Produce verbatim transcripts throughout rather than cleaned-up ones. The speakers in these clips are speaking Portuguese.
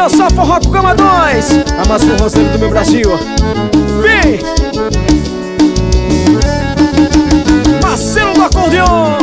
dançar forró com Gama dois, a mais forrozeira do meu Brasil. Vem! Marcelo do acordeon.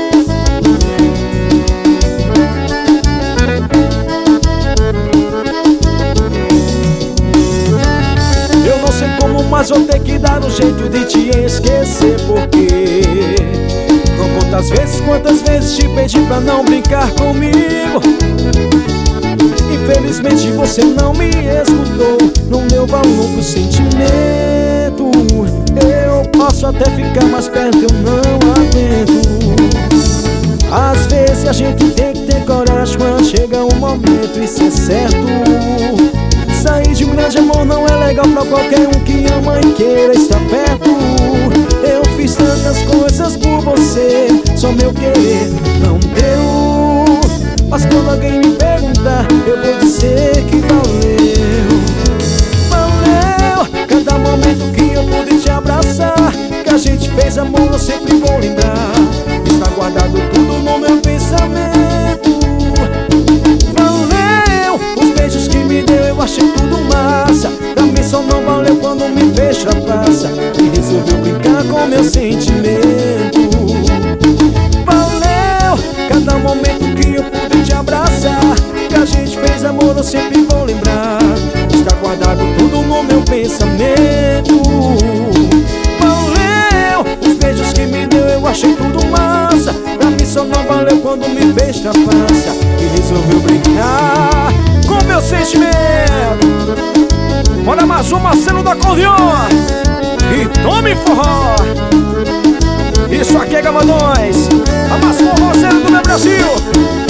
Eu não sei como, mas vou ter que dar um jeito de te esquecer. Porque não quantas vezes, quantas vezes te pedi pra não brincar comigo. Infelizmente você não me escutou, não deu valor pro sentimento. Eu posso até ficar mais perto, eu não aguento. Às vezes a gente tem que ter coragem quando chega um momento, isso é certo. Sair de um grande amor não é legal pra qualquer um que ama e queira estar perto. Eu fiz tantas coisas por você, só meu querer não deu. Mas quando alguém me perguntar, eu vou dizer que valeu. Valeu cada momento que eu pude te abraçar, que a gente fez amor, eu sempre vou lembrar. Está guardado tudo no meu pensamento. Valeu os beijos que me deu, eu achei tudo massa. Pra mim só não valeu quando me fez na praça e resolveu brincar com meu sentimento. Valeu cada momento que eu pude te abraçar, que a gente fez amor, eu sempre vou lembrar. Está guardado tudo no meu pensamento. Valeu os beijos que me deu, eu achei tudo massa. Pra mim só não valeu quando me fez na praça e resolveu brincar com meu sentimento. Bora mais um Marcelo do acordeon e tome forró. Isso aqui é Gama dois, a mais forrozeira do meu Brasil.